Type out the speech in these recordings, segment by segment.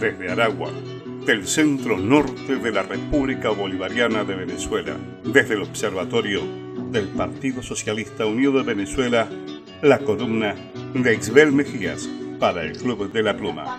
Desde Aragua, del centro norte de la República Bolivariana de Venezuela, desde el Observatorio del Partido Socialista Unido de Venezuela, la columna de Isbel Mejías para el Club de la Pluma.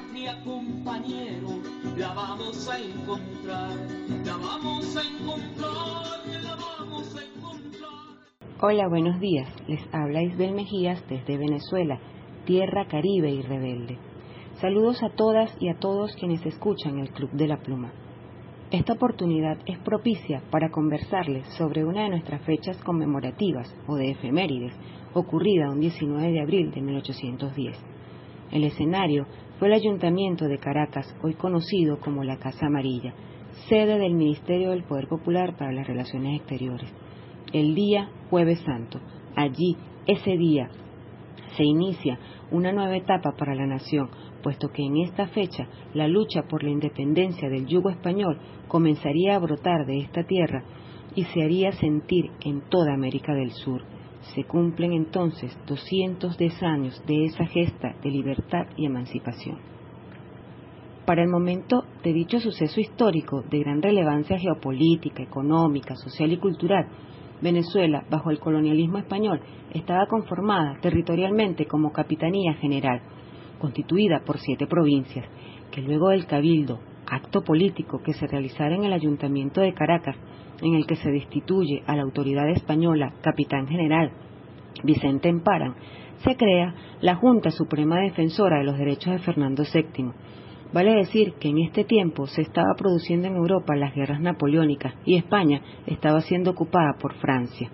Hola, buenos días. Les habla Isbel Mejías desde Venezuela, tierra caribe y rebelde. Saludos a todas y a todos quienes escuchan el Club de la Pluma. Esta oportunidad es propicia para conversarles sobre una de nuestras fechas conmemorativas o de efemérides, ocurrida un 19 de abril de 1810. El escenario fue el Ayuntamiento de Caracas, hoy conocido como la Casa Amarilla, sede del Ministerio del Poder Popular para las Relaciones Exteriores. El día Jueves Santo. Allí, ese día, se inicia una nueva etapa para la nación, puesto que en esta fecha la lucha por la independencia del yugo español comenzaría a brotar de esta tierra y se haría sentir en toda América del Sur. Se cumplen entonces 210 años de esa gesta de libertad y emancipación. Para el momento de dicho suceso histórico de gran relevancia geopolítica, económica, social y cultural, Venezuela, bajo el colonialismo español, estaba conformada territorialmente como Capitanía General, constituida por 7 provincias, que luego del cabildo, acto político que se realizara en el Ayuntamiento de Caracas, en el que se destituye a la autoridad española Capitán General Vicente Emparan, se crea la Junta Suprema Defensora de los Derechos de Fernando VII. Vale decir que en este tiempo se estaba produciendo en Europa las guerras napoleónicas y España estaba siendo ocupada por Francia.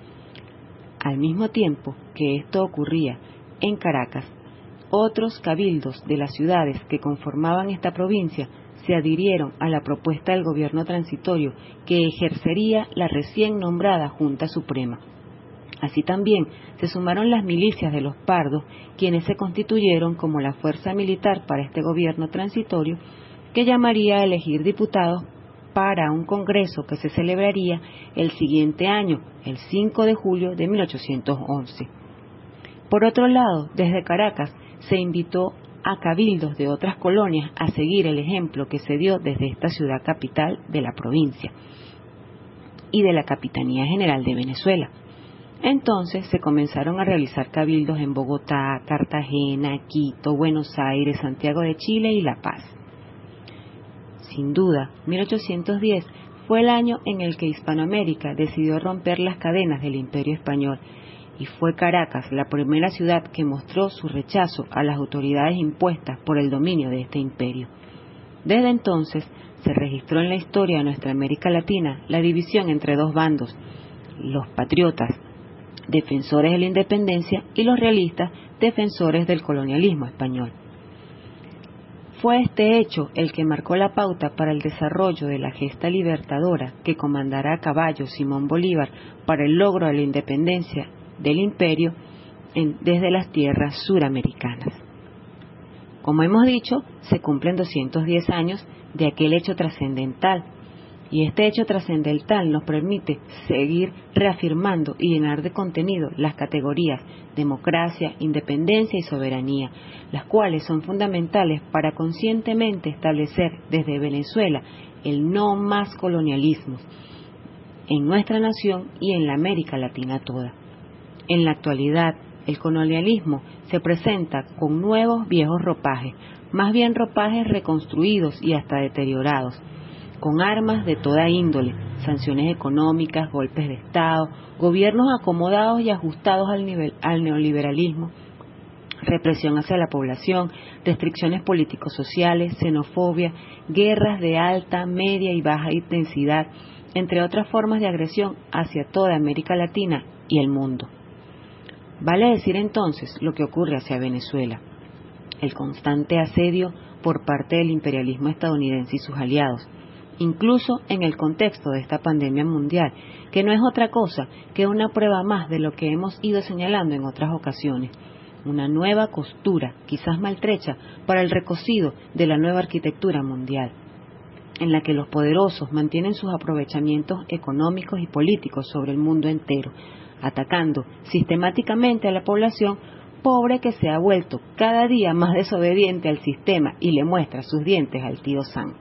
Al mismo tiempo que esto ocurría en Caracas, otros cabildos de las ciudades que conformaban esta provincia se adhirieron a la propuesta del gobierno transitorio que ejercería la recién nombrada Junta Suprema. Así también se sumaron las milicias de los Pardos, quienes se constituyeron como la fuerza militar para este gobierno transitorio, que llamaría a elegir diputados para un congreso que se celebraría el siguiente año, el 5 de julio de 1811. Por otro lado, desde Caracas se invitó a cabildos de otras colonias a seguir el ejemplo que se dio desde esta ciudad capital de la provincia y de la Capitanía General de Venezuela. Entonces se comenzaron a realizar cabildos en Bogotá, Cartagena, Quito, Buenos Aires, Santiago de Chile y La Paz. Sin duda, 1810 fue el año en el que Hispanoamérica decidió romper las cadenas del Imperio Español y fue Caracas la primera ciudad que mostró su rechazo a las autoridades impuestas por el dominio de este imperio. Desde entonces se registró en la historia de nuestra América Latina la división entre dos bandos, los patriotas, defensores de la independencia, y los realistas, defensores del colonialismo español. Fue este hecho el que marcó la pauta para el desarrollo de la gesta libertadora que comandará a caballo Simón Bolívar para el logro de la independencia del imperio desde las tierras suramericanas. Como hemos dicho, se cumplen 210 años de aquel hecho trascendental, y este hecho trascendental nos permite seguir reafirmando y llenar de contenido las categorías democracia, independencia y soberanía, las cuales son fundamentales para conscientemente establecer desde Venezuela el no más colonialismo en nuestra nación y en la América Latina toda. En la actualidad, el colonialismo se presenta con nuevos viejos ropajes, más bien ropajes reconstruidos y hasta deteriorados, con armas de toda índole, sanciones económicas, golpes de Estado, gobiernos acomodados y ajustados al neoliberalismo, represión hacia la población, restricciones político-sociales, xenofobia, guerras de alta, media y baja intensidad, entre otras formas de agresión hacia toda América Latina y el mundo. Vale decir entonces lo que ocurre hacia Venezuela: el constante asedio por parte del imperialismo estadounidense y sus aliados, incluso en el contexto de esta pandemia mundial, que no es otra cosa que una prueba más de lo que hemos ido señalando en otras ocasiones, una nueva costura, quizás maltrecha, para el recocido de la nueva arquitectura mundial, en la que los poderosos mantienen sus aprovechamientos económicos y políticos sobre el mundo entero, atacando sistemáticamente a la población pobre que se ha vuelto cada día más desobediente al sistema y le muestra sus dientes al tío Sam.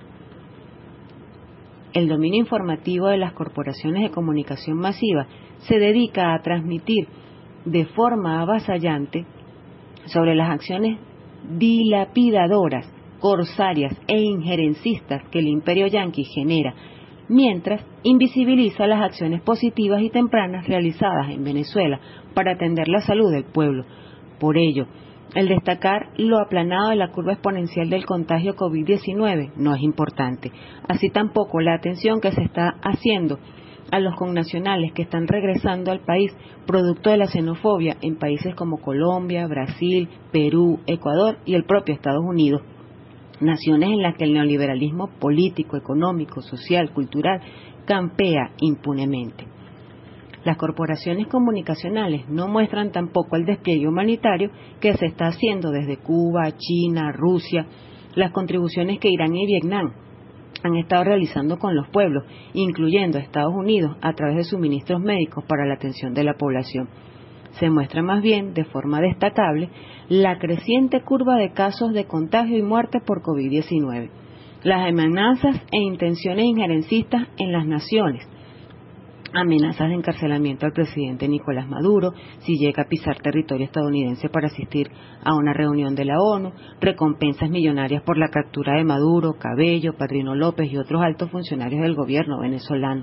El dominio informativo de las corporaciones de comunicación masiva se dedica a transmitir de forma avasallante sobre las acciones dilapidadoras, corsarias e injerencistas que el imperio yanqui genera, mientras invisibiliza las acciones positivas y tempranas realizadas en Venezuela para atender la salud del pueblo. Por ello, el destacar lo aplanado de la curva exponencial del contagio COVID-19 no es importante, así tampoco la atención que se está haciendo a los connacionales que están regresando al país producto de la xenofobia en países como Colombia, Brasil, Perú, Ecuador y el propio Estados Unidos, naciones en las que el neoliberalismo político, económico, social, cultural campea impunemente. Las corporaciones comunicacionales no muestran tampoco el despliegue humanitario que se está haciendo desde Cuba, China, Rusia, las contribuciones que Irán y Vietnam han estado realizando con los pueblos, incluyendo a Estados Unidos a través de suministros médicos para la atención de la población. Se muestra más bien, de forma destacable, la creciente curva de casos de contagio y muerte por COVID-19, las amenazas e intenciones injerencistas en las naciones, amenazas de encarcelamiento al presidente Nicolás Maduro si llega a pisar territorio estadounidense para asistir a una reunión de la ONU, recompensas millonarias por la captura de Maduro, Cabello, Padrino López y otros altos funcionarios del gobierno venezolano.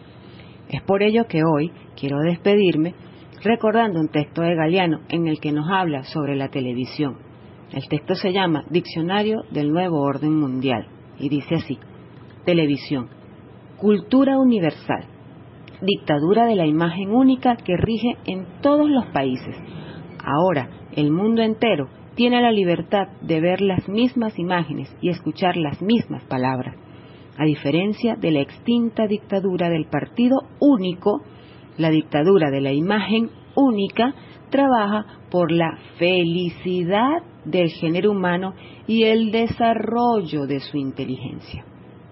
Es por ello que hoy quiero despedirme recordando un texto de Galeano en el que nos habla sobre la televisión. El texto se llama Diccionario del Nuevo Orden Mundial y dice así: televisión, cultura universal, dictadura de la imagen única que rige en todos los países. Ahora, el mundo entero tiene la libertad de ver las mismas imágenes y escuchar las mismas palabras. A diferencia de la extinta dictadura del partido único, la dictadura de la imagen única trabaja por la felicidad del género humano y el desarrollo de su inteligencia.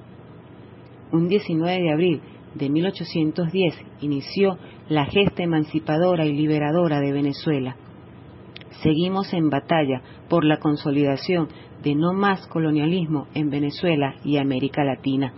Un 19 de abril de 1810 inició la gesta emancipadora y liberadora de Venezuela. Seguimos en batalla por la consolidación de no más colonialismo en Venezuela y América Latina.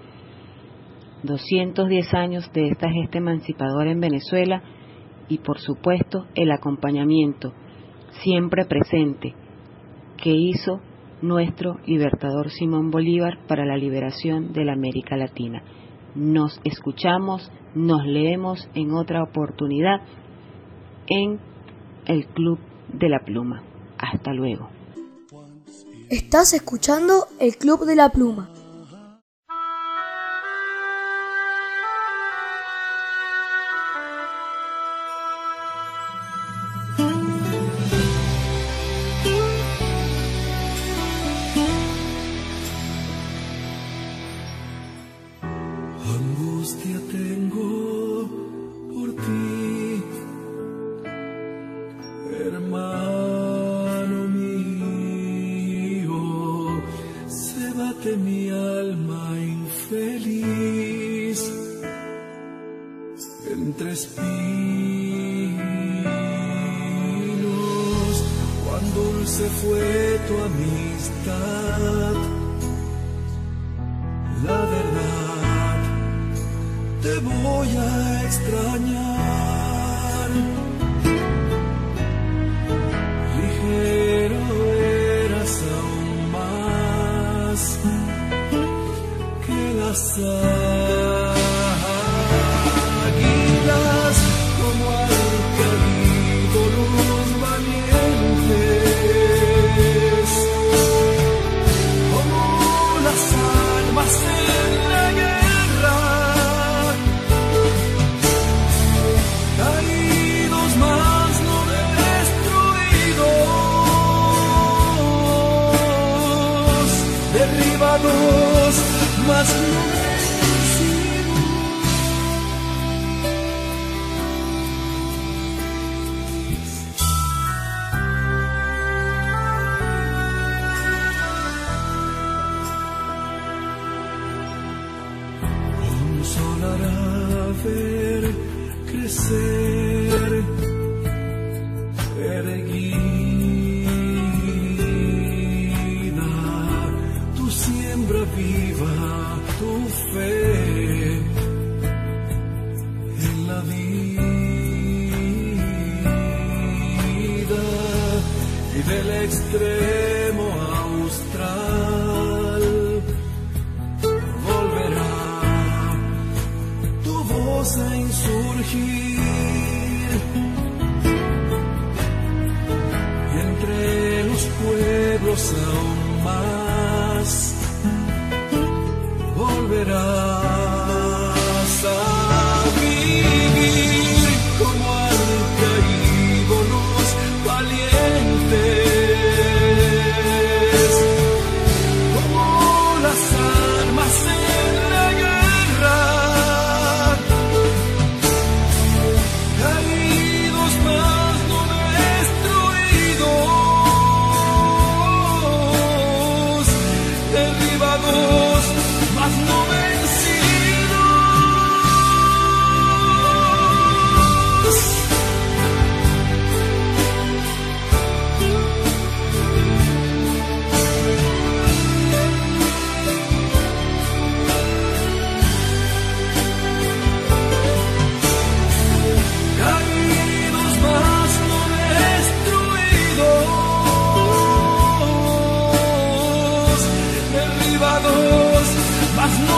210 años de esta gesta emancipadora en Venezuela y, por supuesto, el acompañamiento siempre presente que hizo nuestro libertador Simón Bolívar para la liberación de la América Latina. Nos escuchamos, nos leemos en otra oportunidad en el Club de la Pluma. Hasta luego. Estás escuchando el Club de la Pluma. Angustia tengo por ti, hermano mío, se bate mi alma infeliz entre espinos, cuán dulce fue tu amistad, la verdad te voy a extrañar. Ligero eras aún más que las águilas, como al caído los valientes, como las almas en la guerra, caídos más no destruidos, derribados más no vencidos. Consolará ver crecer, erguir sombra viva tu fe en la vida y del extremo austral volverá tu voz a insurgir y entre los pueblos aún más volverás a vivir como antaígonos valientes, como las armas en la guerra, caídos mas no destruidos, derribados mas no vencidos. Caídos mas no destruidos, derribados mas no